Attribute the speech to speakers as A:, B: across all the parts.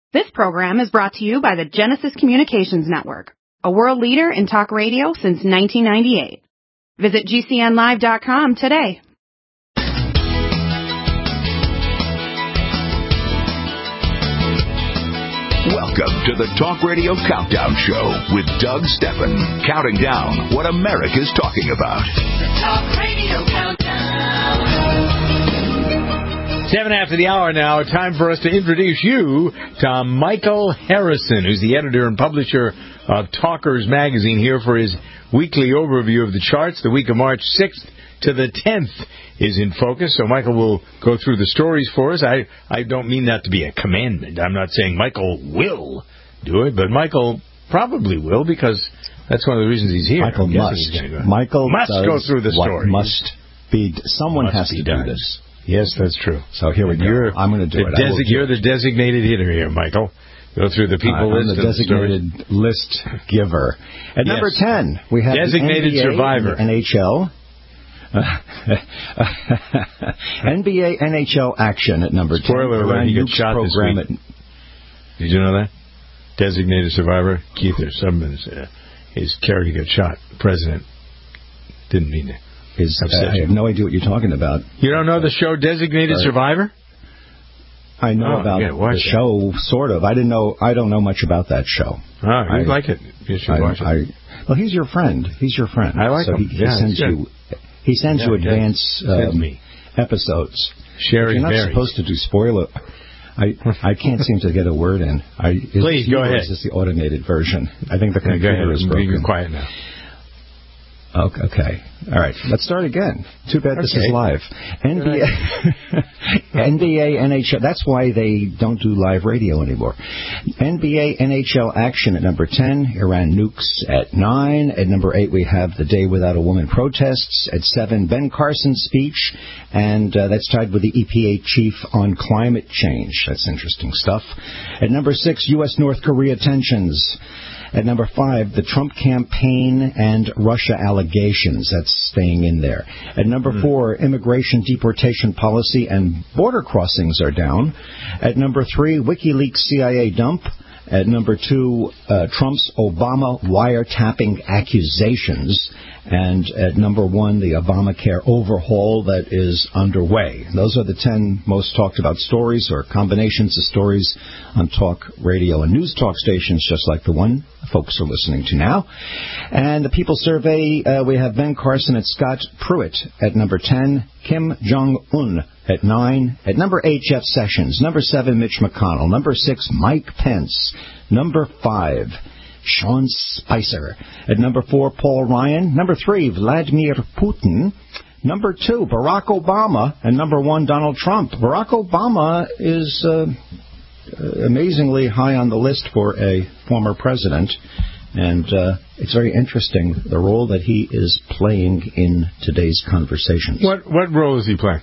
A: This program is brought to you by the Genesis Communications Network, a world leader in talk radio since 1998. Visit GCNlive.com today.
B: Welcome to the Talk Radio Countdown Show with Doug Steffen, counting down what America's talking about.
C: The Talk Radio Countdown.
D: 7 after the hour now, time for us to introduce you to Michael Harrison, who's the editor and publisher of Talkers Magazine, here for his weekly overview of the charts. The week of March 6th to the 10th is in focus, so Michael will go through the stories for us. I don't mean that to be a commandment. I'm not saying Michael will do it, but Michael probably will, because that's one of the reasons he's here.
E: Michael must
D: go through the story.
E: Must be. Someone has to do this.
D: Yes, that's true.
E: So here we go. I'm going to do it.
D: You're the designated hitter here, Michael. Go through the people list.
E: I'm the designated list giver. At number 10, we have
D: designated
E: the NBA,
D: survivor.
E: NHL. NBA NHL action at number 10.
D: Spoiler alert, he got shot this week. Did you know that? Designated survivor, Keith or someone, his character got shot. The president didn't mean to.
E: I have no idea what you're talking about.
D: You don't know the show Designated Survivor?
E: I know about the show, sort of. I don't know much about that show.
D: Oh, you'd like it. You should watch it.
E: Well, he's your friend.
D: I like him.
E: He sends you advance episodes.
D: You're
E: not supposed to do spoiler. I can't seem to get a word in.
D: Please, go ahead.
E: This is the automated version. I think the computer is broken.
D: Be quiet now.
E: Okay. All right. Let's start again. Too bad this is live. NBA, NHL. That's why they don't do live radio anymore. NBA, NHL action at number 10. Iran nukes at 9. At number 8, we have the Day Without a Woman protests. At 7, Ben Carson's speech. And that's tied with the EPA chief on climate change. That's interesting stuff. At number 6, U.S.-North Korea tensions. At number 5, the Trump campaign and Russia allegations. That's staying in there. At number 4, immigration deportation policy and border crossings are down. At number 3, WikiLeaks CIA dump. At number 2, Trump's Obama wiretapping accusations. And at number 1, the Obamacare overhaul that is underway. Those are the 10 most talked about stories, or combinations of stories, on talk radio and news talk stations, just like the one folks are listening to now. And the People Survey, we have Ben Carson and Scott Pruitt at number 10, Kim Jong-un at 9, at number 8, Jeff Sessions, number 7, Mitch McConnell, number 6, Mike Pence, number 5, Sean Spicer. At number 4, Paul Ryan. Number 3, Vladimir Putin. Number 2, Barack Obama. And number 1, Donald Trump. Barack Obama is amazingly high on the list for a former president. And it's very interesting, the role that he is playing in today's conversations.
D: What role is he playing?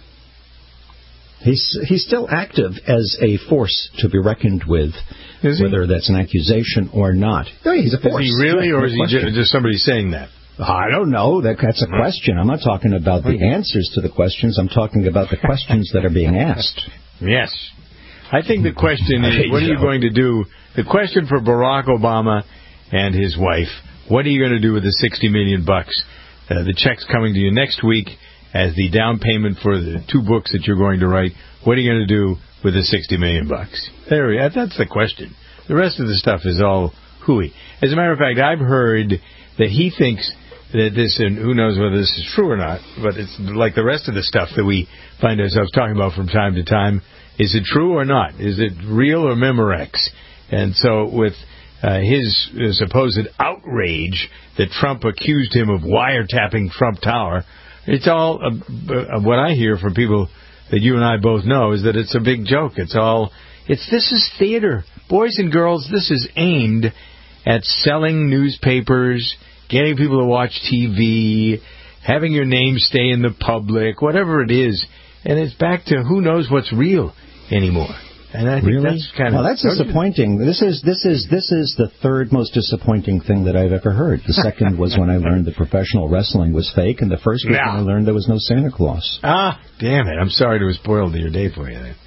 E: He's still active as a force to be reckoned with, whether that's an accusation or not. No, he's a force.
D: Is he really, or is he just somebody saying that?
E: I don't know. That's a question. I'm not talking about the answers to the questions. I'm talking about the questions that are being asked.
D: Yes. I think the question is, what are you going to do? The question for Barack Obama and his wife, what are you going to do with the $60 million? The check's coming to you next week as the down payment for the 2 books that you're going to write. What are you going to do with the $60 million? That's the question. The rest of the stuff is all hooey. As a matter of fact, I've heard that he thinks that this, and who knows whether this is true or not, but it's like the rest of the stuff that we find ourselves talking about from time to time. Is it true or not? Is it real or Memorex? And so with his supposed outrage that Trump accused him of wiretapping Trump Tower, it's all what I hear from people that you and I both know is that it's a big joke. This is theater. Boys and girls, this is aimed at selling newspapers, getting people to watch TV, having your name stay in the public, whatever it is. And it's back to who knows what's real anymore. And I think that's kind of...
E: Well, that's disappointing. This is the third most disappointing thing that I've ever heard. The second was when I learned that professional wrestling was fake, and the first was when I learned there was no Santa Claus.
D: Ah, damn it. I'm sorry to have spoiled your day for you then.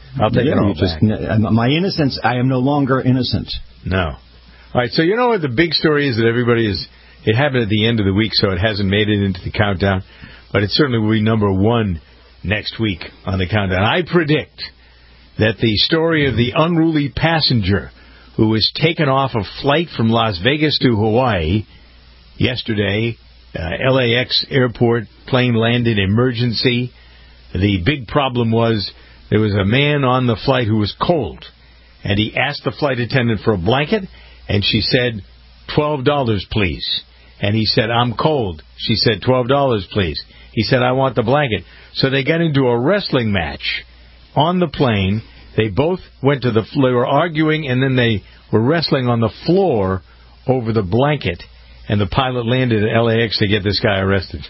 D: I'll take it all back.
E: My innocence, I am no longer innocent.
D: No. All right, so you know what the big story is that everybody is... It happened at the end of the week, so it hasn't made it into the countdown, but it certainly will be number one next week on the countdown. I predict that the story of the unruly passenger who was taken off a flight from Las Vegas to Hawaii yesterday, LAX airport, plane landed, emergency. The big problem was there was a man on the flight who was cold, and he asked the flight attendant for a blanket, and she said, $12, please. And he said, I'm cold. She said, $12, please. He said, I want the blanket. So they got into a wrestling match on the plane. They both went to they were arguing, and then they were wrestling on the floor over the blanket. And the pilot landed at LAX to get this guy arrested.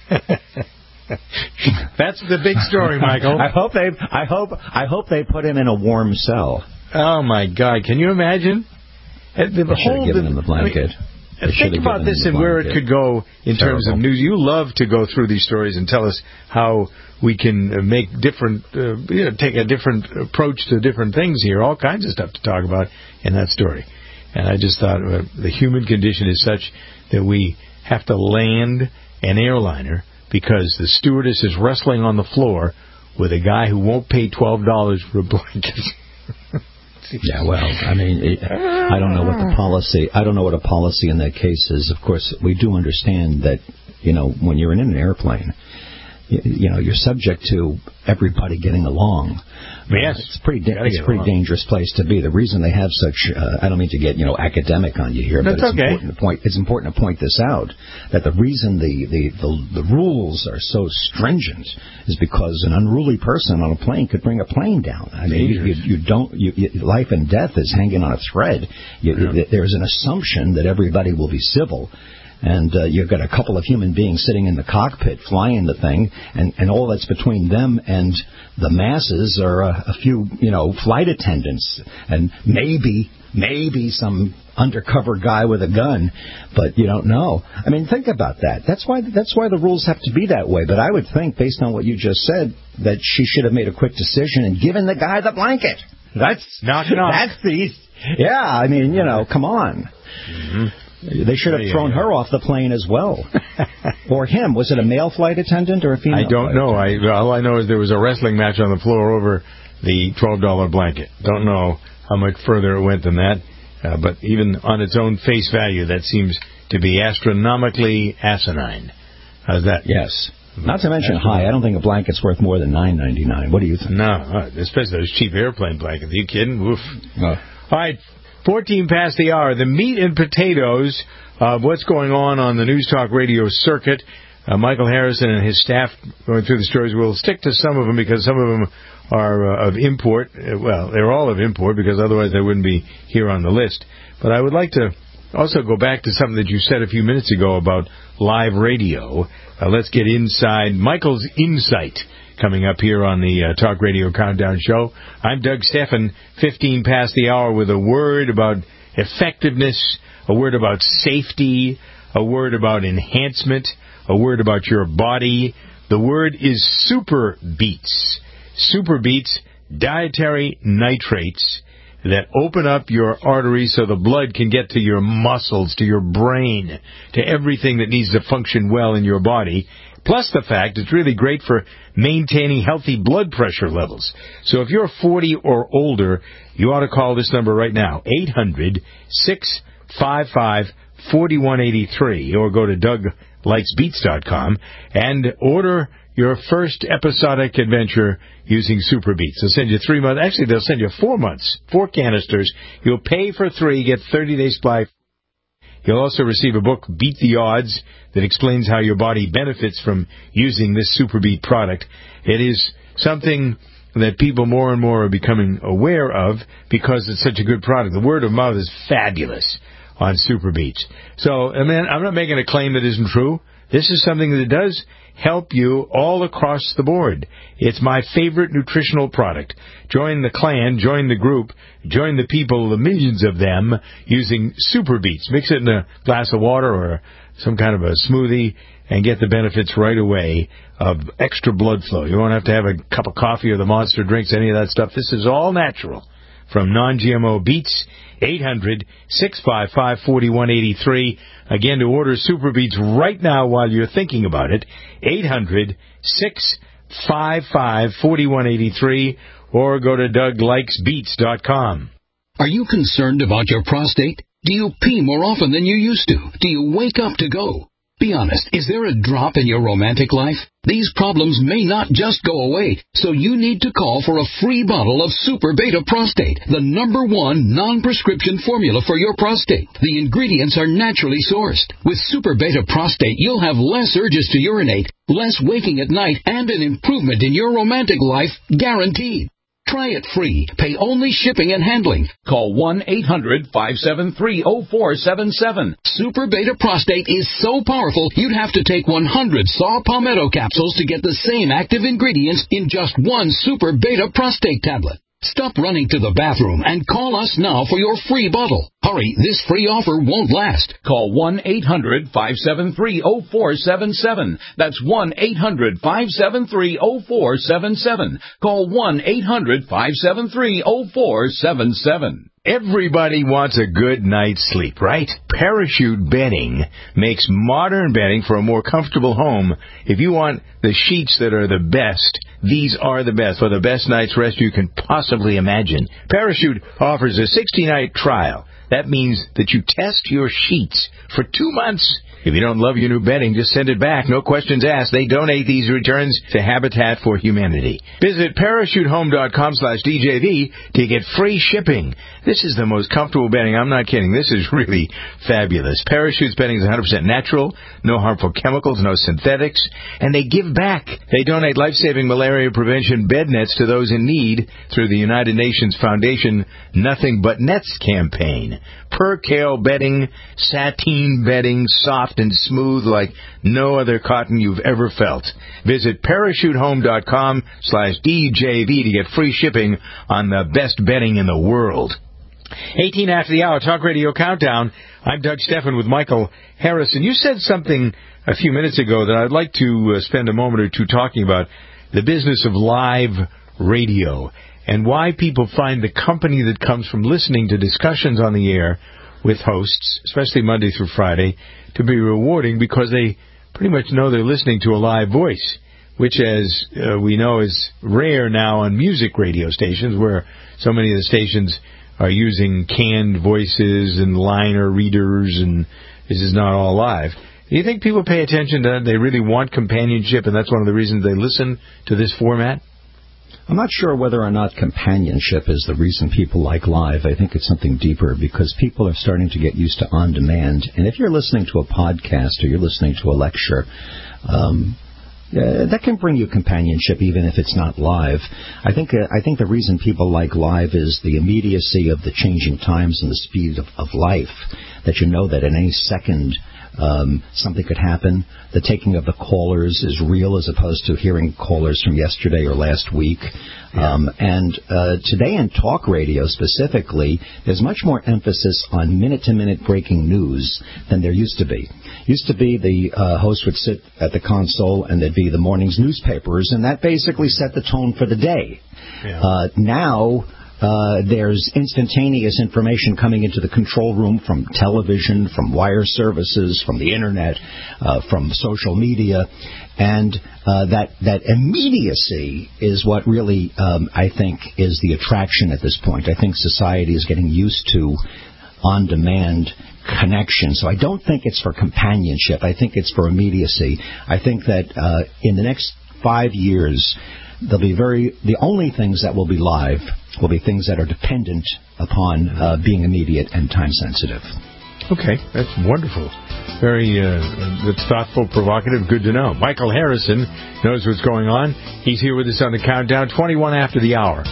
D: That's the big story, Michael.
E: I hope they put him in a warm cell.
D: Oh my God! Can you imagine?
E: They should have given him the blanket.
D: Think about this and where it could go in terms of news. You love to go through these stories and tell us how we can make different, take a different approach to different things here. All kinds of stuff to talk about in that story. And I just thought the human condition is such that we have to land an airliner because the stewardess is wrestling on the floor with a guy who won't pay $12 for a blanket.
E: Yeah, well, I mean, I don't know what the policy. I don't know what a policy in that case is. Of course, we do understand that, when you're in an airplane, you're subject to everybody getting along.
D: Yes,
E: it's a pretty dangerous place to be. The reason they have such, I don't mean to get academic on you here, but it's important to point this out that the reason the rules are so stringent is because an unruly person on a plane could bring a plane down. I mean, life and death is hanging on a thread. There's an assumption that everybody will be civil. And you've got a couple of human beings sitting in the cockpit flying the thing, and all that's between them and the masses are a few, flight attendants, and maybe some undercover guy with a gun, but you don't know. I mean, think about that. That's why the rules have to be that way. But I would think, based on what you just said, that she should have made a quick decision and given the guy the blanket. That's yeah. I mean, come on. Mm-hmm. They should have thrown her off the plane as well. Or him. Was it a male flight attendant or a female?
D: I don't know. All I know is there was a wrestling match on the floor over the $12 blanket. Don't know how much further it went than that. But even on its own face value, that seems to be astronomically asinine. How's that?
E: Yes. Not to mention high. I don't think a blanket's worth more than $9.99. What do you think?
D: No, especially those cheap airplane blankets. Are you kidding? Oof. Oh. All right. 14 past the hour. The meat and potatoes of what's going on the News Talk Radio circuit. Michael Harrison and his staff going through the stories. We'll stick to some of them because some of them are of import. Well, they're all of import because otherwise they wouldn't be here on the list. But I would like to also go back to something that you said a few minutes ago about live radio. Let's get inside Michael's insight. Coming up here on the Talk Radio Countdown Show. I'm Doug Steffen, 15 past the hour, with a word about effectiveness, a word about safety, a word about enhancement, a word about your body. The word is Super Beets. Super Beets, dietary nitrates that open up your arteries so the blood can get to your muscles, to your brain, to everything that needs to function well in your body. Plus the fact it's really great for maintaining healthy blood pressure levels. So if you're 40 or older, you ought to call this number right now, 800-655-4183, or go to DougLikesBeats.com and order your first episodic adventure using Super Beets. They'll send you 3 months. Actually, they'll send you 4 months, 4 canisters. You'll pay for 3, get 30-day supply. You'll also receive a book, Beat the Odds, that explains how your body benefits from using this Super Beet product. It is something that people more and more are becoming aware of because it's such a good product. The word of mouth is fabulous on Super Beets. So, I mean, I'm not making a claim that isn't true. This is something that does help you all across the board. It's my favorite nutritional product. Join the clan, join the group, join the people, the millions of them, using Super Beets. Mix it in a glass of water or some kind of a smoothie and get the benefits right away of extra blood flow. You won't have to have a cup of coffee or the Monster drinks, any of that stuff. This is all natural from non-GMO beets. 800-655-4183. Again, to order Super Beets right now while you're thinking about it, 800-655-4183, or go to DougLikesBeets.com.
F: Are you concerned about your prostate? Do you pee more often than you used to? Do you wake up to go? Be honest, is there a drop in your romantic life? These problems may not just go away, so you need to call for a free bottle of Super Beta Prostate, the #1 non-prescription formula for your prostate. The ingredients are naturally sourced. With Super Beta Prostate, you'll have less urges to urinate, less waking at night, and an improvement in your romantic life guaranteed. Try it free. Pay only shipping and handling. Call 1-800-573-0477. Super Beta Prostate is so powerful, you'd have to take 100 Saw Palmetto capsules to get the same active ingredients in just one Super Beta Prostate tablet. Stop running to the bathroom and call us now for your free bottle. Hurry, this free offer won't last. Call 1-800-573-0477. That's 1-800-573-0477. Call 1-800-573-0477.
D: Everybody wants a good night's sleep, right? Parachute Bedding makes modern bedding for a more comfortable home. If you want the sheets that are the best, these are the best, for the best night's rest you can possibly imagine. Parachute offers a 60-night trial. That means that you test your sheets for 2 months. If you don't love your new bedding, just send it back. No questions asked. They donate these returns to Habitat for Humanity. Visit parachutehome.com/DJV to get free shipping. This is the most comfortable bedding. I'm not kidding. This is really fabulous. Parachute's bedding is 100% natural, no harmful chemicals, no synthetics, and they give back. They donate life-saving malaria prevention bed nets to those in need through the United Nations Foundation Nothing But Nets campaign. Percale bedding, sateen bedding, soft and smooth like no other cotton you've ever felt. Visit parachutehome.com/DJV to get free shipping on the best bedding in the world. 18 after the hour, Talk Radio Countdown. I'm Doug Steffen with Michael Harrison. You said something a few minutes ago that I'd like to spend a moment or two talking about, the business of live radio and why people find the company that comes from listening to discussions on the air with hosts, especially Monday through Friday, to be rewarding because they pretty much know they're listening to a live voice, which, as we know, is rare now on music radio stations where so many of the stations are using canned voices and liner readers, and this is not all live. Do you think people pay attention to that? They really want companionship, and that's one of the reasons they listen to this format?
E: I'm not sure whether or not companionship is the reason people like live. I think it's something deeper because people are starting to get used to on-demand. And if you're listening to a podcast or you're listening to a lecture, that can bring you companionship even if it's not live. I think the reason people like live is the immediacy of the changing times and the speed of life, that you know that in any second something could happen. The taking of the callers is real as opposed to hearing callers from yesterday or last week. And today in talk radio specifically, there's much more emphasis on minute-to-minute breaking news than there used to be. Used to be the host would sit at the console and there'd be the morning's newspapers, and that basically set the tone for the day. Now there's instantaneous information coming into the control room from television, from wire services, from the internet, from social media, and that immediacy is what really I think is the attraction at this point. I think society is getting used to on-demand connection. So I don't think it's for companionship. I think it's for immediacy. I think that in the next 5 years, there'll be the only things that will be live will be things that are dependent upon being immediate and time sensitive.
D: Okay, that's wonderful. Very that's thoughtful, provocative, good to know. Michael Harrison knows what's going on. He's here with us on the countdown, 21 after the hour.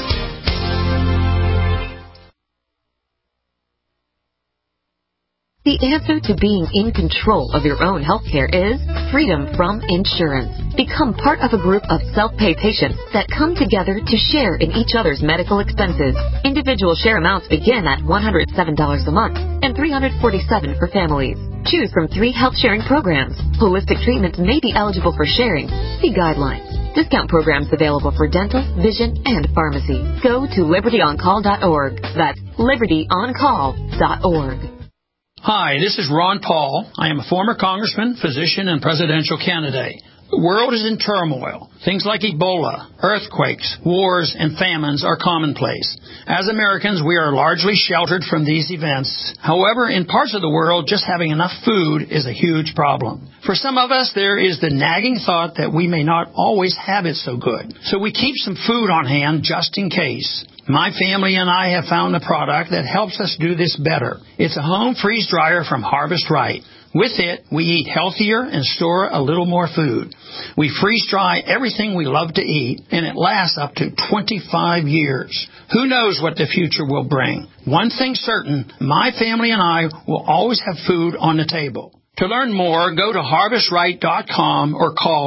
A: The
G: The answer to being in control of your own health care is freedom from insurance. Become part of a group of self-pay patients that come together to share in each other's medical expenses. Individual share amounts begin at $107 a month and $347 for families. Choose from 3 health-sharing programs. Holistic treatments may be eligible for sharing. See guidelines. Discount programs available for dental, vision, and pharmacy. Go to libertyoncall.org. That's libertyoncall.org.
H: Hi, this is Ron Paul. I am a former congressman, physician, and presidential candidate. The world is in turmoil. Things like Ebola, earthquakes, wars, and famines are commonplace. As Americans, we are largely sheltered from these events. However, in parts of the world, just having enough food is a huge problem. For some of us, there is the nagging thought that we may not always have it so good. So we keep some food on hand just in case. My family and I have found a product that helps us do this better. It's a home freeze dryer from Harvest Right. With it, we eat healthier and store a little more food. We freeze dry everything we love to eat, and it lasts up to 25 years. Who knows what the future will bring? One thing certain, my family and I will always have food on the table. To learn more, go to HarvestRight.com or call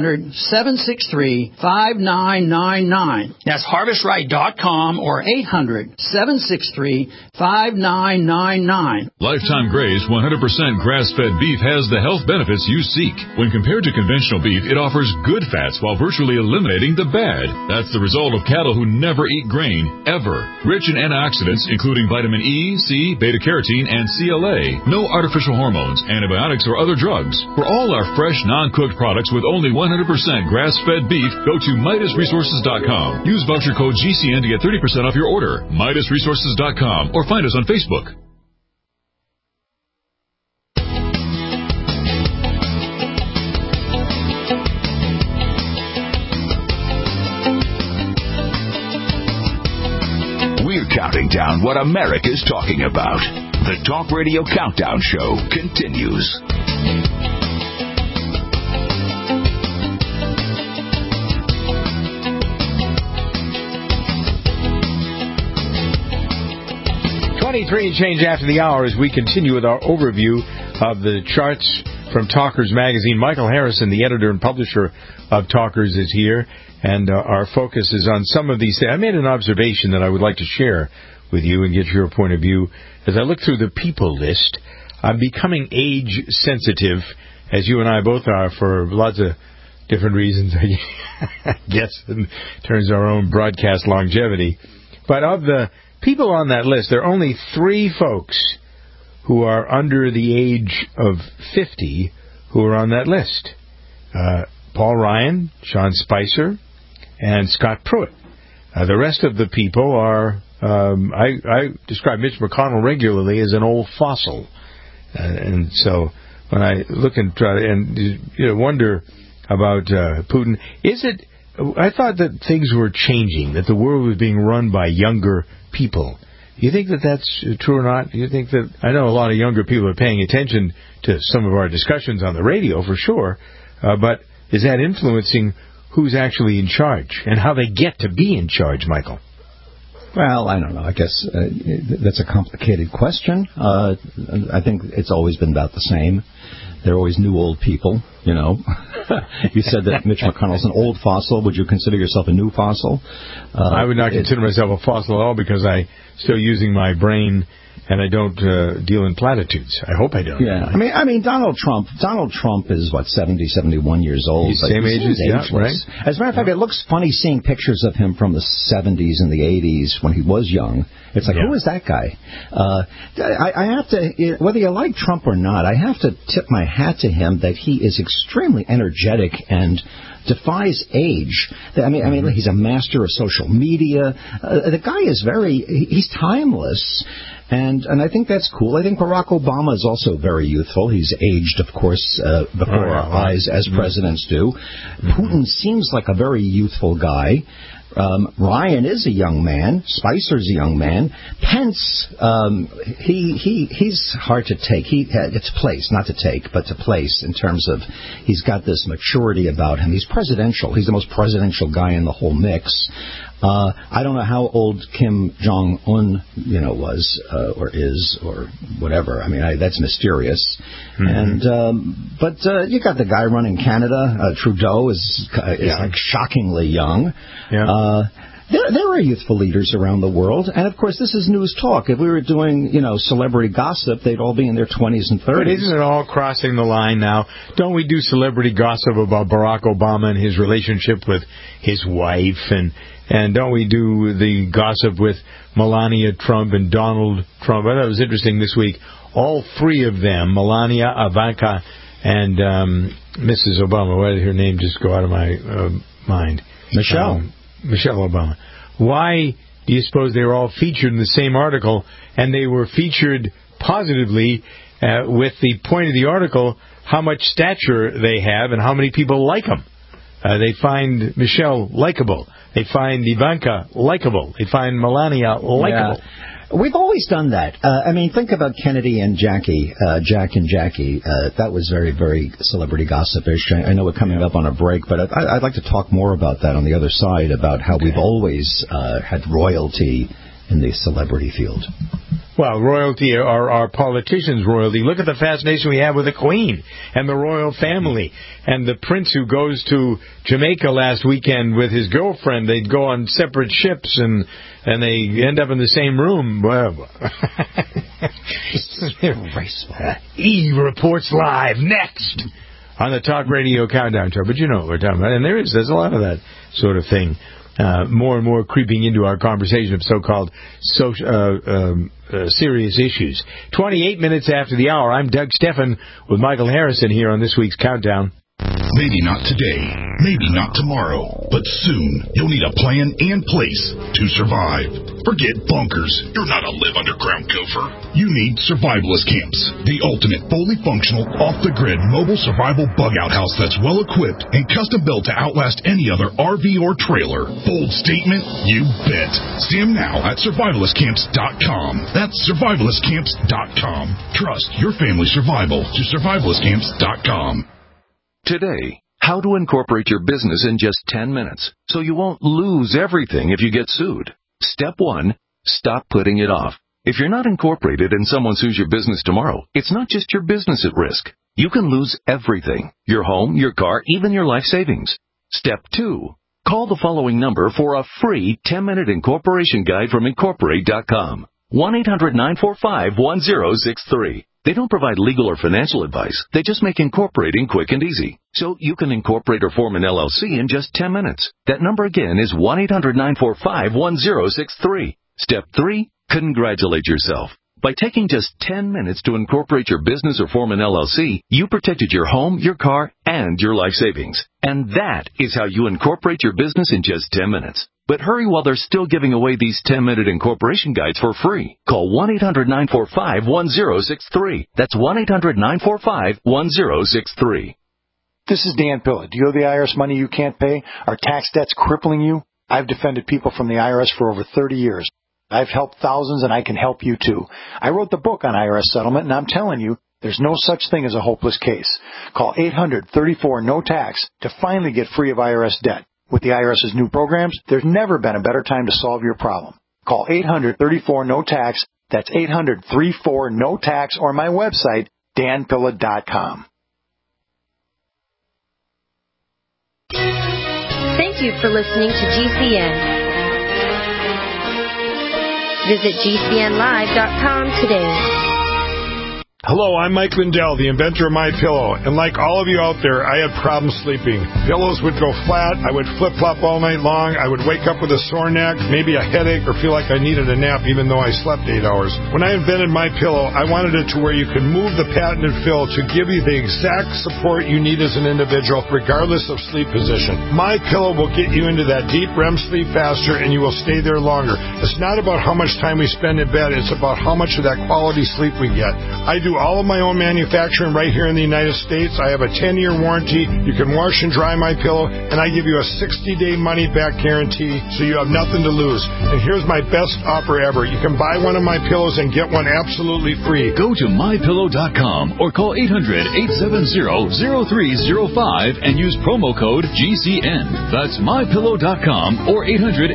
H: 800-763-5999. That's HarvestRight.com or 800-763-5999.
I: Lifetime Graze 100% grass-fed beef has the health benefits you seek. When compared to conventional beef, it offers good fats while virtually eliminating the bad. That's the result of cattle who never eat grain, ever. Rich in antioxidants, including vitamin E, C, beta-carotene, and CLA. No artificial hormones, antibiotics, or other drugs. For all our fresh, non-cooked products with only 100% grass-fed beef, go to MidasResources.com. Use voucher code GCN to get 30% off your order. MidasResources.com or find us on Facebook.
B: We're counting down what America's talking about. The Talk Radio Countdown Show continues.
D: .23 and change after the hour as we continue with our overview of the charts from Talkers Magazine. Michael Harrison, the editor and publisher of Talkers, is here, and our focus is on some of these things. I made an observation that I would like to share with you and get your point of view. As I look through the people list, I'm becoming age sensitive, as you and I both are, for lots of different reasons, I guess, in terms of our own broadcast longevity. But of the people on that list, there are only 3 folks who are under the age of 50 who are on that list. Paul Ryan, Sean Spicer, and Scott Pruitt. The rest of the people are... I describe Mitch McConnell regularly as an old fossil, and so when I look and try and wonder about Putin, is it? I thought that things were changing, that the world was being run by younger people. Do you think that that's true or not? Do you think that I know a lot of younger people are paying attention to some of our discussions on the radio for sure, but is that influencing who's actually in charge and how they get to be in charge, Michael?
E: Well, I don't know. I guess that's a complicated question. I think it's always been about the same. They're always new old people, you know. You said that Mitch McConnell's an old fossil. Would you consider yourself a new fossil?
D: I would not consider myself a fossil at all because I'm still using my brain and I don't deal in platitudes. I hope I don't.
E: Yeah. I mean, Donald Trump is, 70, 71 years old.
D: He's same age as, yeah, right?
E: As a matter of fact, it looks funny seeing pictures of him from the 70s and the 80s when he was young. It's like, who is that guy? I have to, whether you like Trump or not, I have to tip my hat to him that he is extremely energetic and defies age. I mean, he's a master of social media. The guy is he's timeless. And I think that's cool. I think Barack Obama is also very youthful. He's aged, of course, before our eyes, as presidents do. Putin seems like a very youthful guy. Ryan is a young man. Spicer's a young man. Pence, he's hard to take. It's place, not to take, but to place in terms of he's got this maturity about him. He's presidential. He's the most presidential guy in the whole mix. I don't know how old Kim Jong-un, was or is or whatever. I mean, that's mysterious. Mm-hmm. But you got the guy running Canada. Trudeau is like shockingly young. Yeah. There are youthful leaders around the world, and of course, this is news talk. If we were doing, celebrity gossip, they'd all be in their 20s and 30s.
D: But isn't it all crossing the line now? Don't we do celebrity gossip about Barack Obama and his relationship with his wife, and don't we do the gossip with Melania Trump and Donald Trump? I thought it was interesting this week. All three of them, Melania, Ivanka, and Mrs. Obama. Why did her name just go out of my mind? Michelle Obama. Why do you suppose they were all featured in the same article, and they were featured positively with the point of the article, how much stature they have and how many people like them? They find Michelle likable. They find Ivanka likable. They find Melania likable.
E: Yeah. We've always done that. Think about Kennedy and Jackie, Jack and Jackie. That was very, very celebrity gossip-ish. I know we're coming up on a break, but I'd like to talk more about that on the other side, about how we've always had royalty in the celebrity field.
D: Well, royalty, our politicians' royalty. Look at the fascination we have with the Queen and the royal family. And the prince who goes to Jamaica last weekend with his girlfriend, they'd go on separate ships and they end up in the same room. Well, E! reports live next on the Talk Radio Countdown Show. But you know what we're talking about. And there's a lot of that sort of thing. More and more creeping into our conversation of so-called serious issues. 28 minutes after the hour, I'm Doug Steffen with Michael Harrison here on this week's Countdown.
J: Maybe not today, maybe not tomorrow, but soon you'll need a plan and place to survive. Forget bunkers. You're not a live underground gopher. You need Survivalist Camps, the ultimate fully functional, off-the-grid mobile survival bug-out house that's well-equipped and custom-built to outlast any other RV or trailer. Bold statement? You bet. See them now at survivalistcamps.com. That's survivalistcamps.com. Trust your family's survival to survivalistcamps.com.
K: Today, how to incorporate your business in just 10 minutes so you won't lose everything if you get sued. Step 1, stop putting it off. If you're not incorporated and someone sues your business tomorrow, it's not just your business at risk. You can lose everything: your home, your car, even your life savings. Step 2, call the following number for a free 10-minute incorporation guide from Incorporate.com. 1-800-945-1063. They don't provide legal or financial advice. They just make incorporating quick and easy. So you can incorporate or form an LLC in just 10 minutes. That number again is 1-800-945-1063. Step 3, congratulate yourself. By taking just 10 minutes to incorporate your business or form an LLC, you protected your home, your car, and your life savings. And that is how you incorporate your business in just 10 minutes. But hurry while they're still giving away these 10-minute incorporation guides for free. Call 1-800-945-1063. That's 1-800-945-1063.
L: This is Dan Pilla. Do you owe the IRS money you can't pay? Are tax debts crippling you? I've defended people from the IRS for over 30 years. I've helped thousands, and I can help you too. I wrote the book on IRS settlement, and I'm telling you, there's no such thing as a hopeless case. Call 800-34-NO-TAX to finally get free of IRS debt. With the IRS's new programs, there's never been a better time to solve your problem. Call 800-34-NO-TAX. That's 800-34-NO-TAX, or my website, danpilla.com.
M: Thank you for listening to GCN. Visit GCNlive.com today.
N: Hello, I'm Mike Lindell, the inventor of MyPillow, and like all of you out there, I had problems sleeping. Pillows would go flat, I would flip-flop all night long, I would wake up with a sore neck, maybe a headache, or feel like I needed a nap even though I slept 8 hours. When I invented MyPillow, I wanted it to where you could move the patented fill to give you the exact support you need as an individual, regardless of sleep position. MyPillow will get you into that deep REM sleep faster, and you will stay there longer. It's not about how much time we spend in bed, it's about how much of that quality sleep we get. I do do all of my own manufacturing right here in the United States. I have a 10-year warranty. You can wash and dry my pillow, and I give you a 60-day money-back guarantee, so you have nothing to lose. And here's my best offer ever. You can buy one of my pillows and get one absolutely free.
I: Go to MyPillow.com or call 800-870-0305 and use promo code GCN. That's MyPillow.com or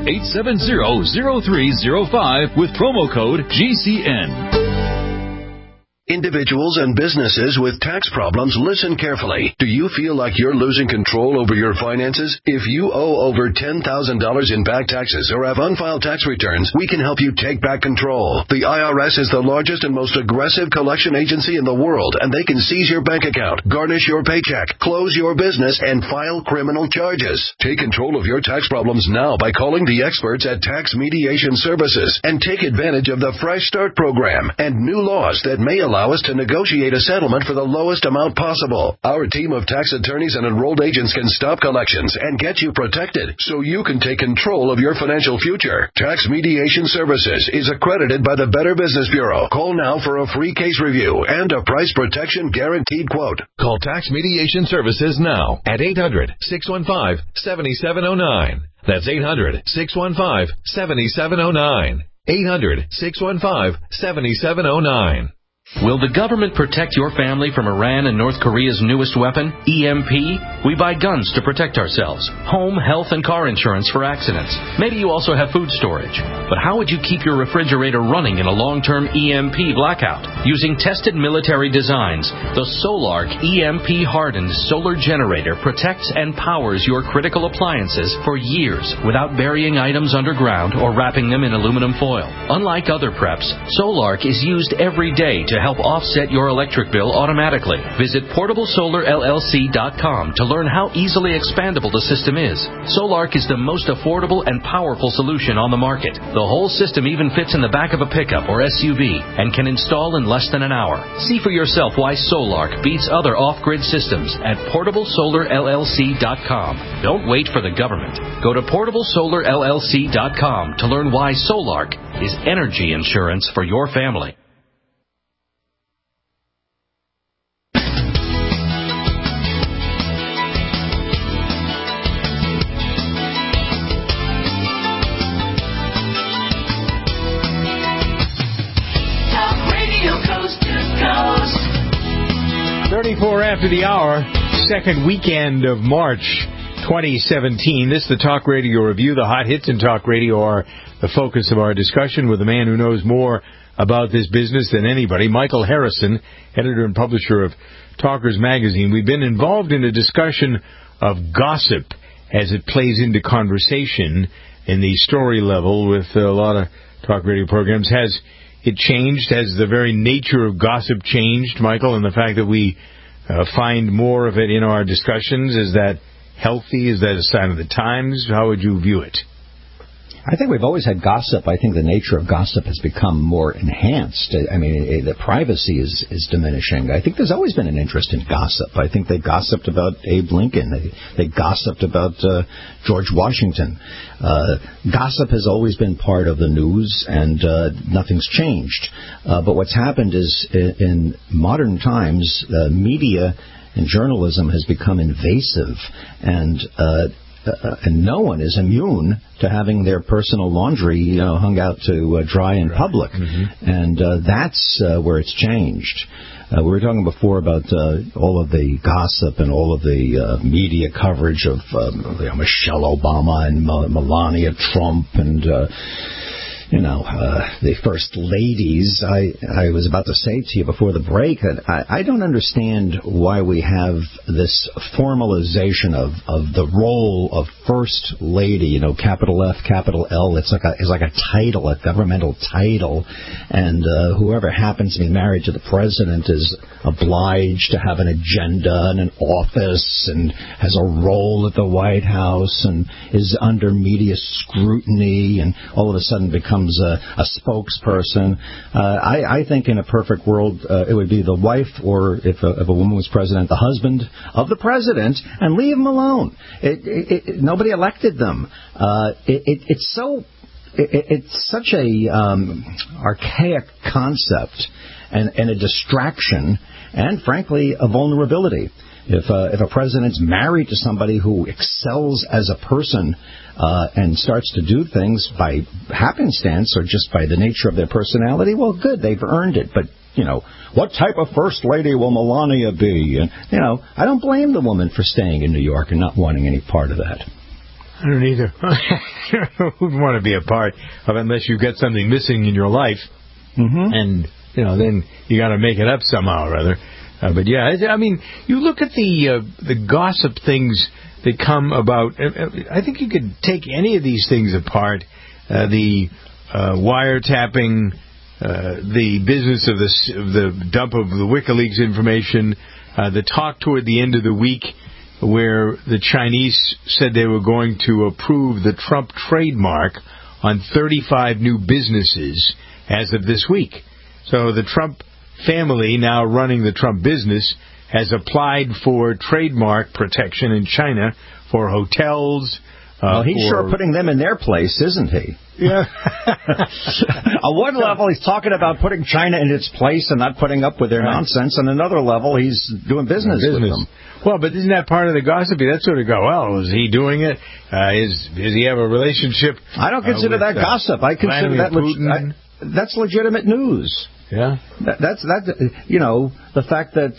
I: 800-870-0305 with promo code GCN.
O: Individuals and businesses with tax problems, listen carefully. Do you feel like you're losing control over your finances? If you owe over $10,000 in back taxes or have unfiled tax returns, we can help you take back control. The IRS is the largest and most aggressive collection agency in the world, and they can seize your bank account, garnish your paycheck, close your business, and file criminal charges. Take control of your tax problems now by calling the experts at Tax Mediation Services and take advantage of the Fresh Start program and new laws that may allow us to negotiate a settlement for the lowest amount possible. Our team of tax attorneys and enrolled agents can stop collections and get you protected so you can take control of your financial future. Tax Mediation Services is accredited by the Better Business Bureau. Call now for a free case review and a price protection guaranteed quote.
P: Call Tax Mediation Services now at 800-615-7709. That's 800-615-7709. 800-615-7709.
Q: Will the government protect your family from Iran and North Korea's newest weapon, EMP? We buy guns to protect ourselves, home, health, and car insurance for accidents. Maybe you also have food storage. But how would you keep your refrigerator running in a long-term EMP blackout? Using tested military designs, the Solark EMP-hardened solar generator protects and powers your critical appliances for years without burying items underground or wrapping them in aluminum foil. Unlike other preps, Solark is used every day to help offset your electric bill automatically. Visit PortableSolarLLC.com to learn how easily expandable the system is. Solark is the most affordable and powerful solution on the market. The whole system even fits in the back of a pickup or SUV and can install in less than an hour. See for yourself why Solark beats other off-grid systems at PortableSolarLLC.com. Don't wait for the government. Go to PortableSolarLLC.com to learn why Solark is energy insurance for your family.
C: Talk Radio Coast to Coast.
D: 34 after the hour, second weekend of March 2017. This is the Talk Radio Review. The hot hits in Talk Radio are the focus of our discussion with a man who knows more about this business than anybody, Michael Harrison, editor and publisher of Talkers Magazine. We've been involved in a discussion of gossip as it plays into conversation in the story level with a lot of Talk Radio programs. Has it changed? Has the very nature of gossip changed, Michael, and the fact that we find more of it in our discussions? Is that healthy? Is that a sign of the times? How would you view it?
E: I think we've always had gossip. I think the nature of gossip has become more enhanced. I mean, the privacy is diminishing. I think there's always been an interest in gossip. I think they gossiped about Abe Lincoln. They gossiped about George Washington. Gossip has always been part of the news, and nothing's changed. But what's happened is, in modern times, media and journalism has become invasive, and no one is immune to having their personal laundry, hung out to dry in public. Mm-hmm. And that's where it's changed. We were talking before about all of the gossip and all of the media coverage of Michelle Obama and Melania Trump and the first ladies. I was about to say to you before the break that I don't understand why we have this formalization of the role of first lady, capital F, capital L. It's like a title, a governmental title, and whoever happens to be married to the president is obliged to have an agenda and an office and has a role at the White House and is under media scrutiny and all of a sudden becomes a spokesperson. I think in a perfect world it would be the wife, or if a woman was president, the husband of the president, and leave them alone. Nobody elected them. It's such a archaic concept. and a distraction, and frankly, a vulnerability. If a president's married to somebody who excels as a person and starts to do things by happenstance or just by the nature of their personality, well, good, they've earned it. But, what type of first lady will Melania be? And, I don't blame the woman for staying in New York and not wanting any part of that.
D: I don't either. Who would want to be a part of it unless you've got something missing in your life?
E: Mm-hmm.
D: And, then you got to make it up somehow or other. But yeah, I mean, you look at the gossip things that come about. I think you could take any of these things apart. The wiretapping, the business of the dump of the WikiLeaks information, the talk toward the end of the week where the Chinese said they were going to approve the Trump trademark on 35 new businesses as of this week. So the Trump family, now running the Trump business, has applied for trademark protection in China for hotels.
E: Well, he's sure putting them in their place, isn't he?
D: Yeah.
E: On one level, he's talking about putting China in its place and not putting up with their nonsense. On another level, he's doing business with them.
D: Well, but isn't that part of the gossipy? That sort of go, well, is he doing it? Does he have a relationship?
E: I don't consider that gossip. I consider that that's legitimate news.
D: Yeah,
E: that's the fact that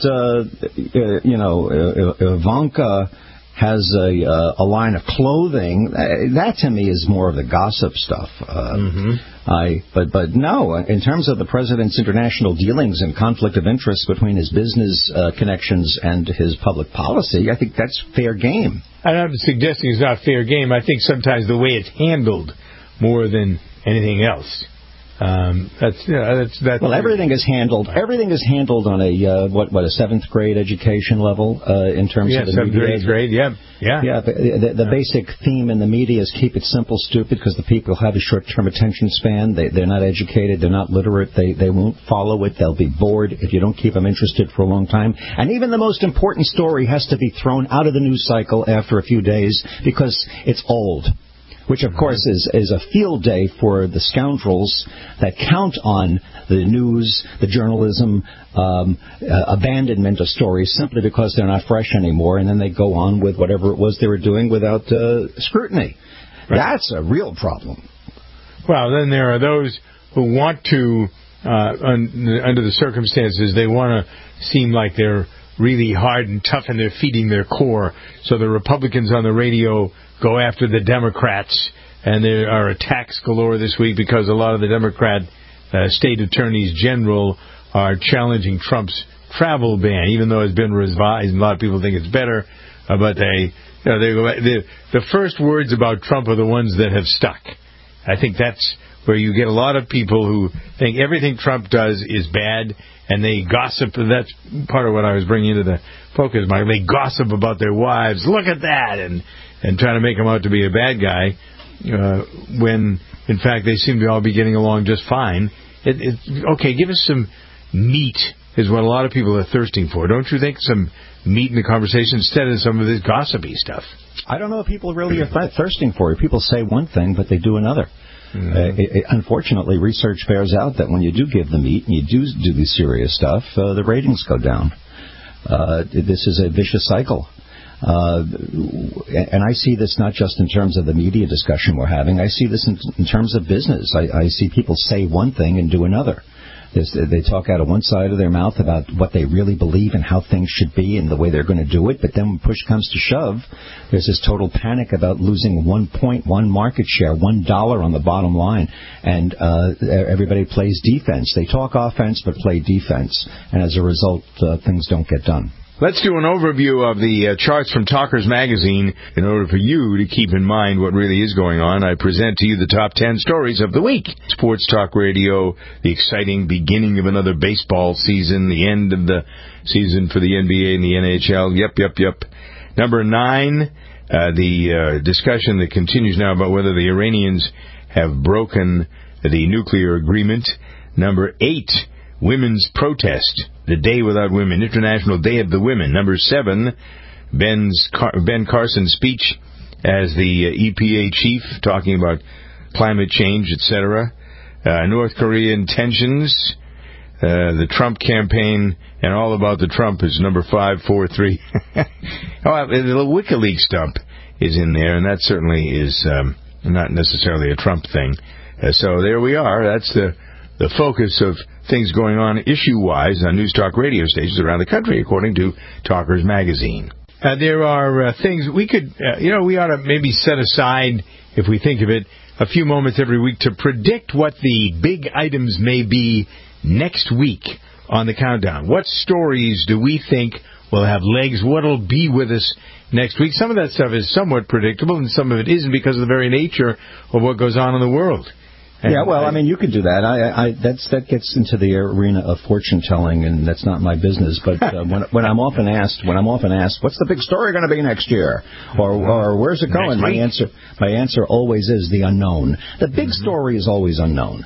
E: Ivanka has a line of clothing. That to me is more of the gossip stuff. But no, in terms of the president's international dealings and conflict of interest between his business connections and his public policy, I think that's fair game.
D: I'm not suggesting it's not fair game. I think sometimes the way it's handled more than anything else.
E: Well, everything is handled. Everything is handled on a a 7th grade education level in terms of the
D: 7th
E: media.
D: grade. Yeah.
E: But the basic theme in the media is keep it simple, stupid, because the people have a short-term attention span. They're not educated. They're not literate. They won't follow it. They'll be bored if you don't keep them interested for a long time. And even the most important story has to be thrown out of the news cycle after a few days because it's old. Which, of course, is a field day for the scoundrels that count on the news, the journalism, abandonment of stories simply because they're not fresh anymore, and then they go on with whatever it was they were doing without scrutiny. Right. That's a real problem.
D: Well, then there are those who want to, under the circumstances, they want to seem like they're really hard and tough and they're feeding their core. So the Republicans on the radio go after the Democrats, and there are attacks galore this week because a lot of the Democrat state attorneys general are challenging Trump's travel ban, even though it's been revised. And a lot of people think it's better, but the first words about Trump are the ones that have stuck. I think that's where you get a lot of people who think everything Trump does is bad, and they gossip. That's part of what I was bringing into the focus, Mike. They gossip about their wives. Look at that, and trying to make him out to be a bad guy, when in fact they seem to all be getting along just fine. Okay, give us some meat is what a lot of people are thirsting for. Don't you think? Some meat in the conversation instead of some of this gossipy stuff.
E: I don't know if people really are thirsting for it. People say one thing, but they do another. Unfortunately, research bears out that when you do give the meat and you do the serious stuff, the ratings go down. This is a vicious cycle. And I see this not just in terms of the media discussion we're having. I see this in terms of business. I see people say one thing and do another. They talk out of one side of their mouth about what they really believe and how things should be and the way they're going to do it. But then when push comes to shove, there's this total panic about losing 1.1 market share, $1 on the bottom line. And everybody plays defense. They talk offense but play defense. And as a result, things don't get done.
D: Let's do an overview of the charts from Talkers Magazine in order for you to keep in mind what really is going on. I present to you the top 10 stories of the week. Sports Talk Radio, the exciting beginning of another baseball season, the end of the season for the NBA and the NHL. Yep. Number 9, the discussion that continues now about whether the Iranians have broken the nuclear agreement. Number 8, women's protest, the Day Without Women, International Day of the Women. Number 7, Ben Carson's speech as the EPA chief, talking about climate change, etc. North Korean tensions. the Trump campaign, and all about the Trump is number 543. The WikiLeaks dump is in there, and that certainly is not necessarily a Trump thing. So there we are. That's the focus of things going on issue-wise on News Talk radio stations around the country, according to Talkers Magazine. There are things we could, we ought to maybe set aside, if we think of it, a few moments every week to predict what the big items may be next week on the countdown. What stories do we think will have legs? What will be with us next week? Some of that stuff is somewhat predictable, and some of it isn't because of the very nature of what goes on in the world.
E: Yeah, well, I mean, you could do that. That gets into the arena of fortune telling, and that's not my business. But when I'm often asked, what's the big story going to be next year, or where's it going? My answer always is the unknown. The big story is always unknown.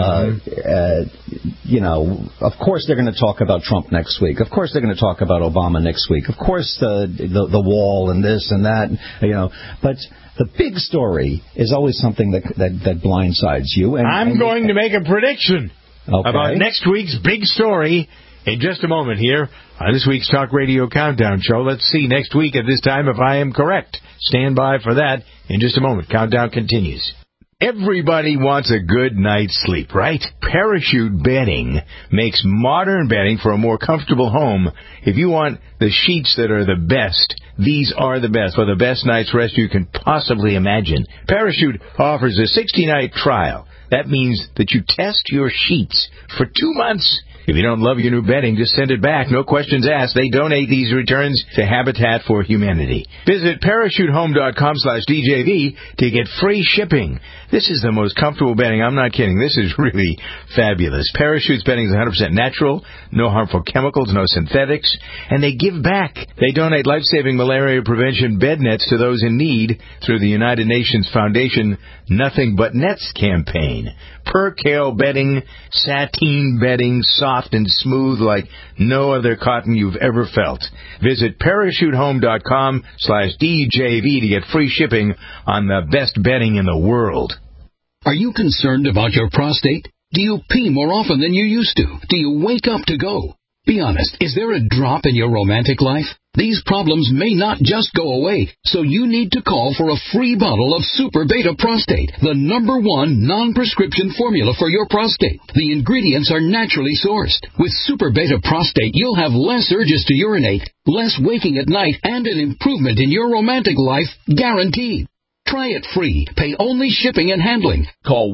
E: Of course they're going to talk about Trump next week. Of course they're going to talk about Obama next week. Of course the wall and this and that. But the big story is always something that blindsides you.
D: I'm going to make a prediction about next week's big story in just a moment here on this week's Talk Radio Countdown Show. Let's see next week at this time if I am correct. Stand by for that in just a moment. Countdown continues. Everybody wants a good night's sleep, right? Parachute bedding makes modern bedding for a more comfortable home. If you want the sheets that are the best, these are the best for the best night's rest you can possibly imagine. Parachute offers a 60-night trial. That means that you test your sheets for 2 months. If you don't love your new bedding, just send it back. No questions asked. They donate these returns to Habitat for Humanity. Visit parachutehome.com/DJV to get free shipping. This is the most comfortable bedding. I'm not kidding. This is really fabulous. Parachute's bedding is 100% natural, no harmful chemicals, no synthetics, and they give back. They donate life-saving malaria prevention bed nets to those in need through the United Nations Foundation Nothing But Nets campaign. Percale bedding, sateen bedding, soft and smooth like no other cotton you've ever felt. Visit parachutehome.com/DJV to get free shipping on the best bedding in the world.
F: Are you concerned about your prostate? Do you pee more often than you used to? Do you wake up to go? Be honest, is there a drop in your romantic life? These problems may not just go away, so you need to call for a free bottle of Super Beta Prostate, the #1 non-prescription formula for your prostate. The ingredients are naturally sourced. With Super Beta Prostate, you'll have less urges to urinate, less waking at night, and an improvement in your romantic life guaranteed. Try it free. Pay only shipping and handling. Call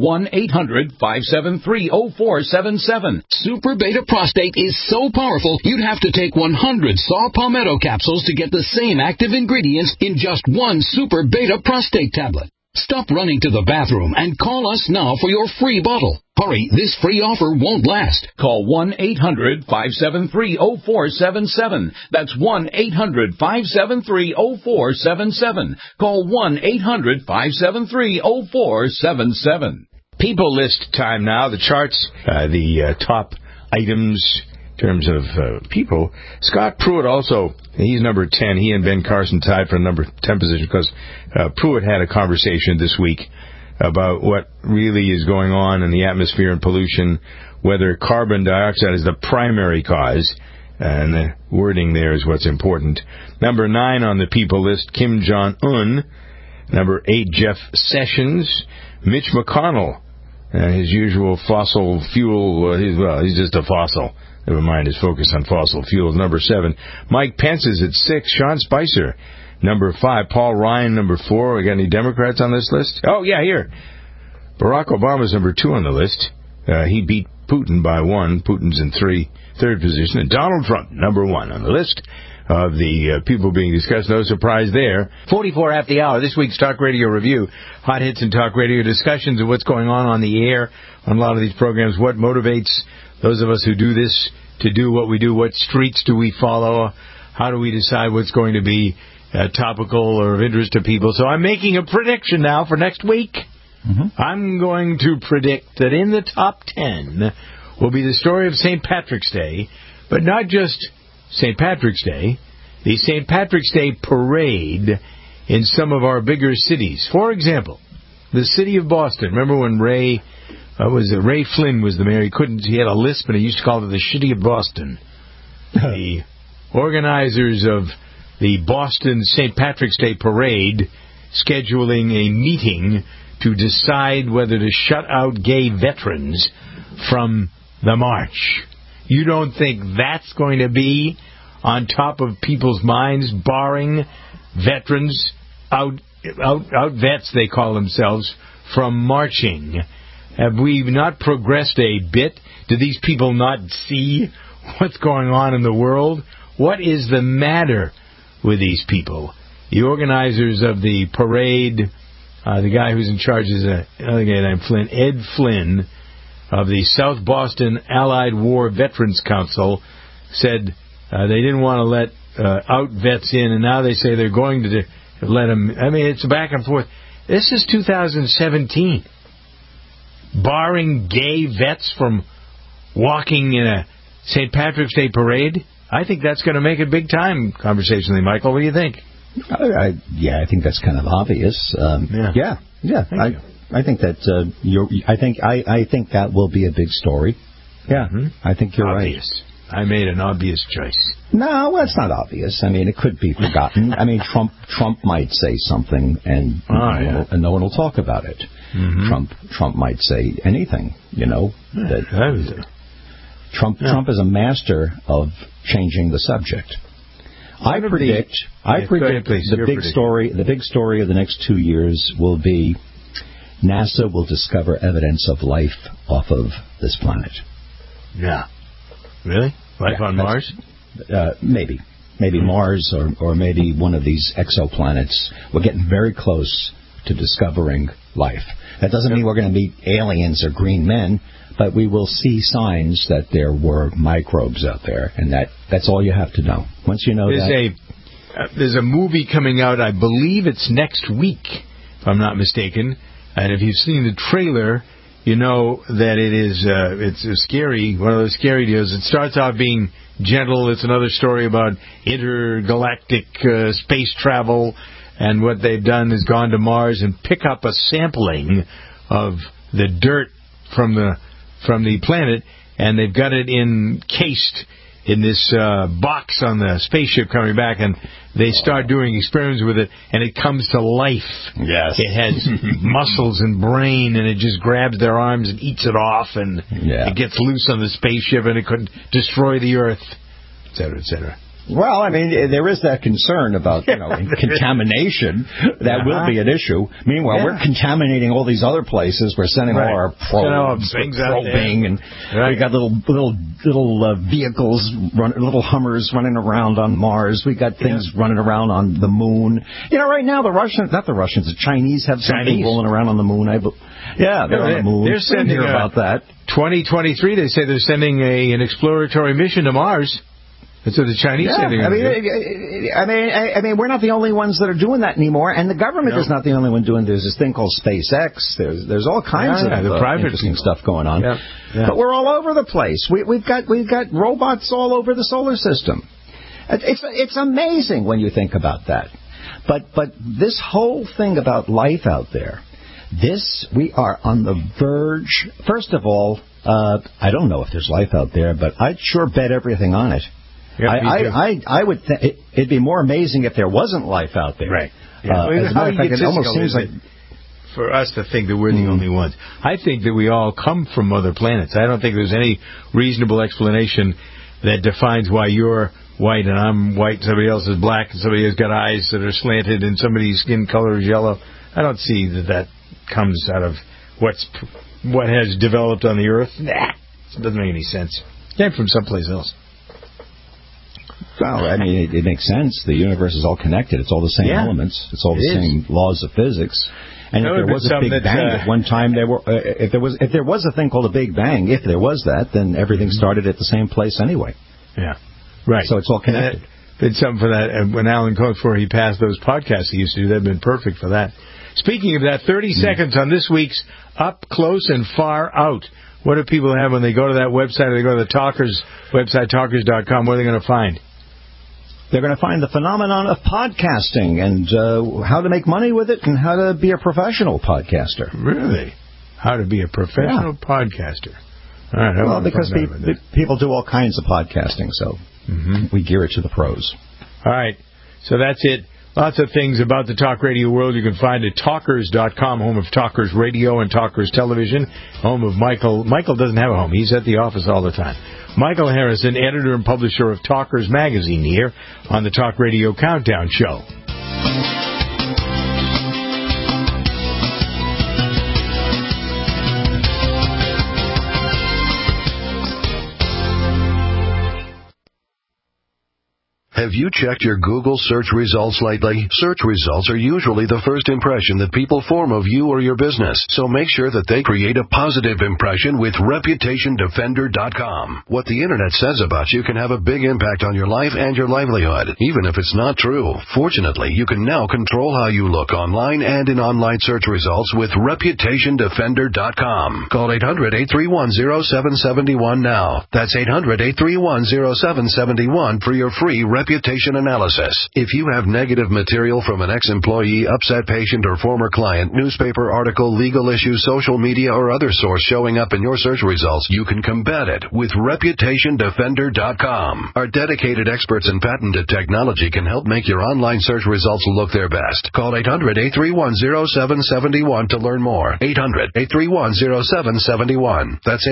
F: 1-800-573-0477. Super Beta Prostate is so powerful, you'd have to take 100 Saw Palmetto capsules to get the same active ingredients in just one Super Beta Prostate tablet. Stop running to the bathroom and call us now for your free bottle. Hurry, this free offer won't last. Call 1-800-573-0477. That's 1-800-573-0477. Call 1-800-573-0477.
D: People list time now. The charts, the top items in terms of people. Scott Pruitt also, he's number 10. He and Ben Carson tied for number 10 position because Pruitt had a conversation this week about what really is going on in the atmosphere and pollution, whether carbon dioxide is the primary cause, and the wording there is what's important. Number 9 on the people list, Kim Jong-un. Number 8, Jeff Sessions. Mitch McConnell, his usual fossil fuel, he's just a fossil. Never mind his focus on fossil fuels. Number 7, Mike Pence is at 6. Sean Spicer, number 5. Paul Ryan, number 4. We got any Democrats on this list? Oh, yeah, here. Barack Obama's number 2 on the list. He beat Putin by 1. Putin's in third position. And Donald Trump, number 1 on the list of the people being discussed. No surprise there. 44 after the hour. This week's Talk Radio Review. Hot hits and talk radio discussions of what's going on the air on a lot of these programs. What motivates those of us who do this to do what we do? What streets do we follow? How do we decide what's going to be topical or of interest to people? So I'm making a prediction now for next week. Mm-hmm. I'm going to predict that in the top 10 will be the story of St. Patrick's Day, but not just St. Patrick's Day, the St. Patrick's Day parade in some of our bigger cities. For example, the city of Boston. Remember when Ray Ray Flynn was the mayor. He had a lisp, and he used to call it the Shitty of Boston. The organizers of the Boston St. Patrick's Day Parade scheduling a meeting to decide whether to shut out gay veterans from the march. You don't think that's going to be on top of people's minds, barring veterans, out vets they call themselves, from marching? Have we not progressed a bit? Do these people not see what's going on in the world? What is the matter with these people? The organizers of the parade, the guy who's in charge is another guy named Flynn, Ed Flynn, of the South Boston Allied War Veterans Council, said they didn't want to let out vets in, and now they say they're going to let them. I mean, it's back and forth. This is 2017. Barring gay vets from walking in a St. Patrick's Day parade, I think that's going to make it big time conversationally. Michael, what do you think?
E: I think that's kind of obvious. Yeah. I think that I think that will be a big story. Yeah, I think you're
D: obvious. Right. I made an obvious choice.
E: No, well, it's not obvious. I mean, it could be forgotten. I mean, Trump might say something, and no one will talk about it. Trump might say anything. Trump is a master of changing the subject. I predict the big story of the next 2 years will be NASA will discover evidence of life off of this planet.
D: Yeah. Really? Life on Mars?
E: Maybe Mars or maybe one of these exoplanets. We're getting very close to discovering life. That doesn't mean we're going to meet aliens or green men, but we will see signs that there were microbes out there, and that's all you have to know. Once you know
D: there's a movie coming out, I believe it's next week, if I'm not mistaken, and if you've seen the trailer, you know that it's a scary, one of those scary deals. It starts out being gentle. It's another story about intergalactic space travel, and what they've done is gone to Mars and pick up a sampling of the dirt from the planet, and they've got it encased in this box on the spaceship coming back, and they start doing experiments with it, and it comes to life.
E: Yes.
D: It has muscles and brain, and it just grabs their arms and eats it off, and it gets loose on the spaceship, and it could destroy the Earth, et cetera, et cetera.
E: Well, I mean, there is that concern about contamination. That will be an issue. Meanwhile, we're contaminating all these other places. We're sending all our probes, probing, and we got little vehicles, little Hummers running around on Mars. We got things running around on the moon. Right now the Chinese have something rolling around on the moon. They're on the moon.
D: They're sending
E: about that.
D: 2023. They say they're sending an exploratory mission to Mars. That's what the Chinese sending.
E: I mean, we're not the only ones that are doing that anymore, and the government is not the only one doing. There's this thing called SpaceX. There's all kinds of interesting stuff going on. But we're all over the place. We've got robots all over the solar system. It's amazing when you think about that. But this whole thing about life out there, we are on the verge. First of all, I don't know if there's life out there, but I'd sure bet everything on it. Yep, I would think it'd be more amazing if there wasn't life out there.
D: Right.
E: As a matter of fact, it almost seems like
D: for us to think that we're the only ones. I think that we all come from other planets. I don't think there's any reasonable explanation that defines why you're white and I'm white and somebody else is black and somebody has got eyes that are slanted and somebody's skin color is yellow. I don't see that comes out of what has developed on the Earth. Nah, it doesn't make any sense. It came from someplace else.
E: Well, I mean, it makes sense. The universe is all connected. It's all the same elements. It's all the same laws of physics. And if there was a Big Bang at one time, if there was a thing called a Big Bang, if there was that, then everything started at the same place anyway.
D: Yeah, right.
E: So it's all connected.
D: It's something for that. When Alan Coe, before he passed those podcasts he used to do, they've been perfect for that. Speaking of that, 30 seconds on this week's Up Close and Far Out. What do people have when they go to that website or they go to the Talkers website, talkers.com? What are they going to find?
E: They're going to find the phenomenon of podcasting and how to make money with it and how to be a professional podcaster.
D: Really? How to be a professional podcaster. All right.
E: Well, because people do all kinds of podcasting, so we gear it to the pros.
D: All right. So that's it. Lots of things about the talk radio world you can find at talkers.com, home of Talkers Radio and Talkers Television, home of Michael. Michael doesn't have a home. He's at the office all the time. Michael Harrison, editor and publisher of Talkers Magazine, here on the Talk Radio Countdown Show.
O: Have you checked your Google search results lately? Search results are usually the first impression that people form of you or your business, so make sure that they create a positive impression with ReputationDefender.com. What the Internet says about you can have a big impact on your life and your livelihood, even if it's not true. Fortunately, you can now control how you look online and in online search results with ReputationDefender.com. Call 800-831-0771 now. That's 800-831-0771 for your free reputation analysis. If you have negative material from an ex-employee, upset patient, or former client, newspaper article, legal issue, social media, or other source showing up in your search results, you can combat it with ReputationDefender.com. Our dedicated experts in patented technology can help make your online search results look their best. Call 800-831-0771 to learn more. 800-831-0771. That's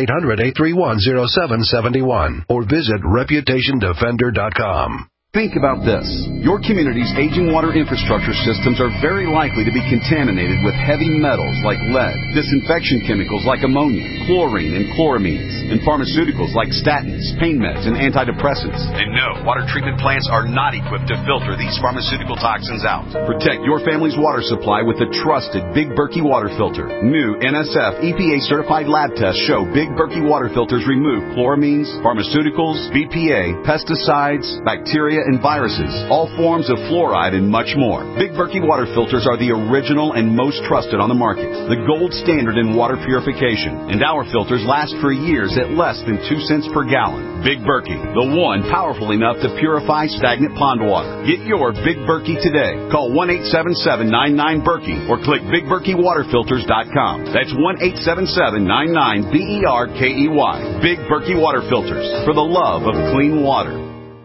O: 800-831-0771. Or visit ReputationDefender.com.
R: Think about this. Your community's aging water infrastructure systems are very likely to be contaminated with heavy metals like lead, disinfection chemicals like ammonia, chlorine and chloramines, and pharmaceuticals like statins, pain meds, and antidepressants. And no, water treatment plants are not equipped to filter these pharmaceutical toxins out. Protect your family's water supply with the trusted Big Berkey water filter. New NSF EPA-certified lab tests show Big Berkey water filters remove chloramines, pharmaceuticals, BPA, pesticides, bacteria, and viruses, all forms of fluoride, and much more. Big Berkey water filters are the original and most trusted on the market, the gold standard in water purification, and our filters last for years at less than 2 cents per gallon. Big Berkey, the one powerful enough to purify stagnant pond water. Get your Big Berkey today. Call 1-877-99-BERKEY or click BigBerkeyWaterFilters.com. That's 1-877-99-BERKEY. Big Berkey water filters, for the love of clean water.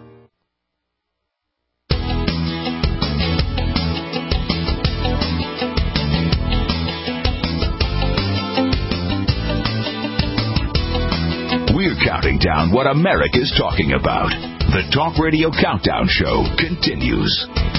B: We're counting down what America's talking about. The Talk Radio Countdown Show continues.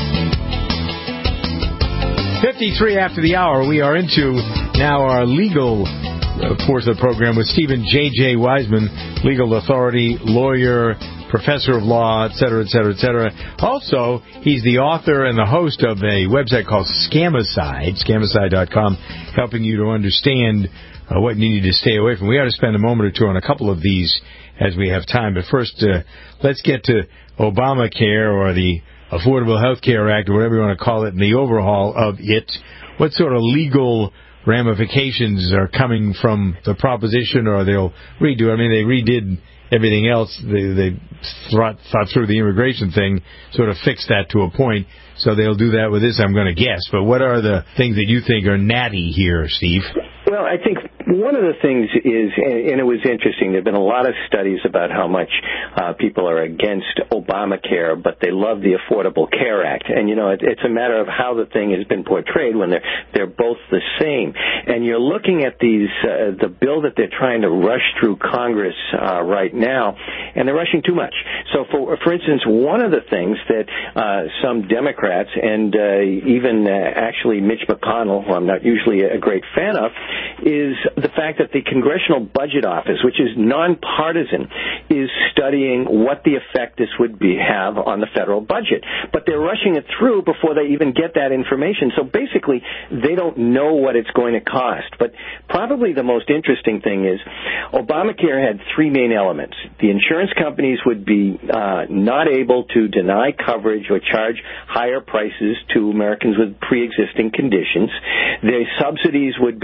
D: 53 after the hour, we are into now our legal portion of the program with Stephen J.J. Wiseman, legal authority, lawyer, professor of law, et cetera, et cetera, et cetera. Also, he's the author and the host of a website called Scamicide, scamicide.com, helping you to understand what you need to stay away from. We ought to spend a moment or two on a couple of these as we have time. But first, let's get to Obamacare, or the Affordable Health Care Act, or whatever you want to call it, and the overhaul of it. What sort of legal ramifications are coming from the proposition, or they'll redo? I mean, they redid everything else. They thought through the immigration thing, sort of fixed that to a point. So they'll do that with this, I'm going to guess. But what are the things that you think are natty here, Steve?
S: Well, I think one of the things is, and it was interesting, there have been a lot of studies about how much people are against Obamacare, but they love the Affordable Care Act. And, you know, it's a matter of how the thing has been portrayed when they're both the same. And you're looking at these, the bill that they're trying to rush through Congress right now, and they're rushing too much. So, for instance, one of the things that some Democrats and even actually Mitch McConnell, who I'm not usually a great fan of, is the fact that the Congressional Budget Office, which is nonpartisan, is studying what the effect this would have on the federal budget. But they're rushing it through before they even get that information. So basically, they don't know what it's going to cost. But probably the most interesting thing is Obamacare had three main elements. The insurance companies would be not able to deny coverage or charge higher prices to Americans with pre-existing conditions. Their subsidies would be linked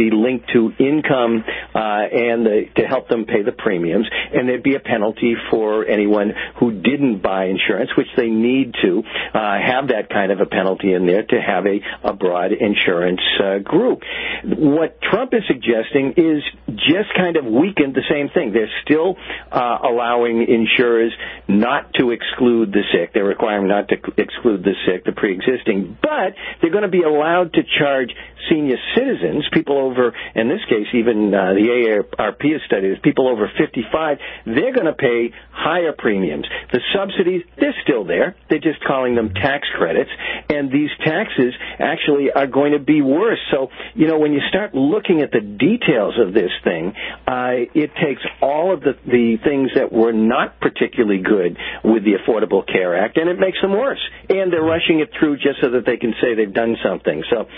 S: to income and to help them pay the premiums, and there'd be a penalty for anyone who didn't buy insurance, which they need to have that kind of a penalty in there to have a broad insurance group. What Trump is suggesting is just kind of weakened the same thing. They're still allowing insurers not to exclude the sick. They're requiring not to exclude the sick, the pre-existing, but they're going to be allowed to charge senior citizens, people over, in this case, even the AARP has studied, people over 55, they're going to pay higher premiums. The subsidies, they're still there. They're just calling them tax credits, and these taxes actually are going to be worse. So, when you start looking at the details of this thing, it takes all of the things that were not particularly good with the Affordable Care Act, and it makes them worse. And they're rushing it through just so that they can say they've done something. So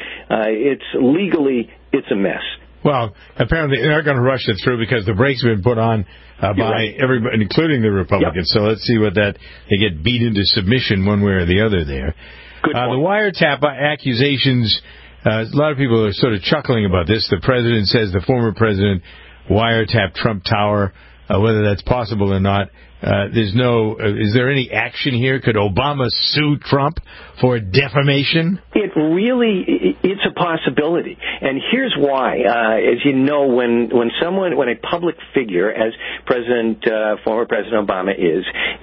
S: it's a mess.
D: Well, apparently they're not going to rush it through because the brakes have been put on by everybody, including the Republicans. Yep. So let's see they get beat into submission one way or the other there.
S: Good point.
D: The wiretap accusations, a lot of people are sort of chuckling about this. The president says the former president wiretapped Trump Tower. Whether that's possible or not, is there any action here? Could Obama sue Trump for defamation?
S: It's a possibility. And here's why. As you know, when a public figure, as former President Obama is,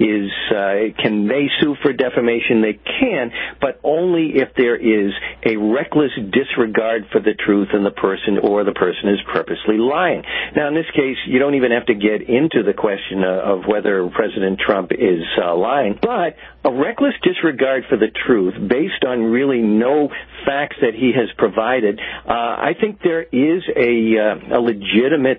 S: can they sue for defamation? They can, but only if there is a reckless disregard for the truth in the person or the person is purposely lying. Now, in this case, you don't even have to get into the question of whether President Trump is lying, but a reckless disregard for the truth based on really no facts that he has provided, I think there is a legitimate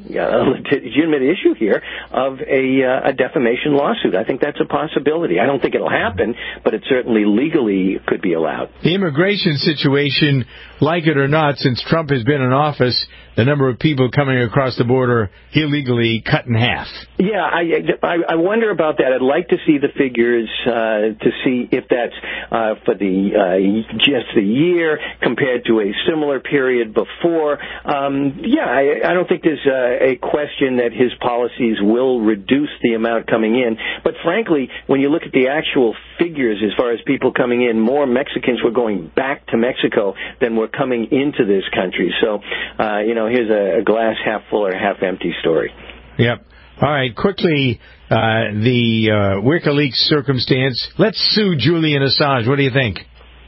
S: issue here of a defamation lawsuit. I think that's a possibility. I don't think it'll happen, but it certainly legally could be allowed.
D: The immigration situation, like it or not, since Trump has been in office, the number of people coming across the border illegally cut in half.
S: Yeah, I wonder about that. I'd like to see the figures to see if that's for just the year compared to a similar period before. I don't think there's a question that his policies will reduce the amount coming in. But frankly, when you look at the actual figures as far as people coming in, more Mexicans were going back to Mexico than were coming into this country. So, here's a glass half full or half empty story.
D: Yep. All right, quickly, the WikiLeaks circumstance. Let's sue Julian Assange. What do you think?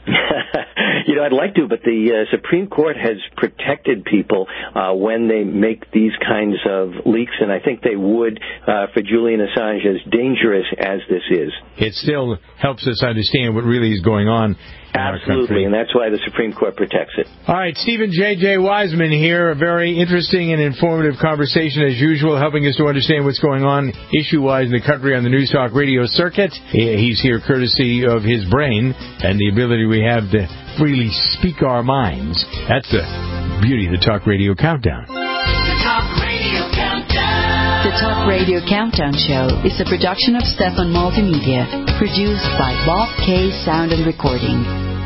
S: I'd like to, but the Supreme Court has protected people when they make these kinds of leaks, and I think they would for Julian Assange, as dangerous as this is.
D: It still helps us understand what really is going on in our country.
S: Absolutely, and that's why the Supreme Court protects it.
D: All right, Stephen J.J. Wiseman here. A very interesting and informative conversation, as usual, helping us to understand what's going on issue-wise in the country on the News Talk radio circuit. He's here courtesy of his brain and the ability we have to freely speak our minds. That's the beauty of the Talk Radio Countdown.
C: The Talk Radio Countdown.
T: The Talk Radio Countdown Show is a production of Stefan Multimedia, produced by Bob K. Sound and Recording.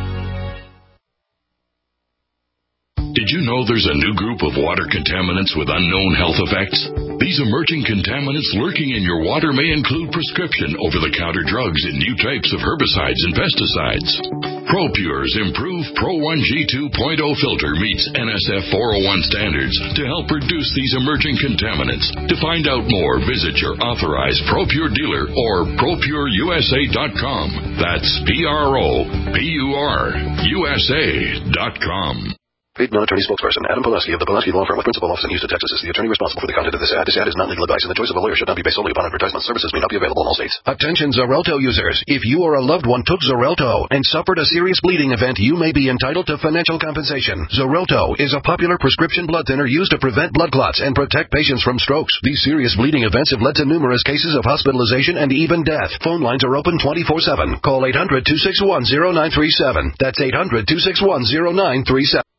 J: Did you know there's a new group of water contaminants with unknown health effects? These emerging contaminants lurking in your water may include prescription over-the-counter drugs and new types of herbicides and pesticides. ProPure's improved Pro 1G 2.0 filter meets NSF 401 standards to help reduce these emerging contaminants. To find out more, visit your authorized ProPure dealer or ProPureUSA.com. That's ProPureUSA.com.
O: Paid non-attorney spokesperson Adam Pileski of the Pileski Law Firm with principal office in Houston, Texas, is the attorney responsible for the content of this ad. This ad is not legal advice, and the choice of a lawyer should not be based solely upon advertisement. Services may not be available in all states. Attention Xarelto users. If you or a loved one took Xarelto and suffered a serious bleeding event, you may be entitled to financial compensation. Xarelto is a popular prescription blood thinner used to prevent blood clots and protect patients from strokes. These serious bleeding events have led to numerous cases of hospitalization and even death. Phone lines are open 24/7. Call 800-261-0937. That's 800-261-0937.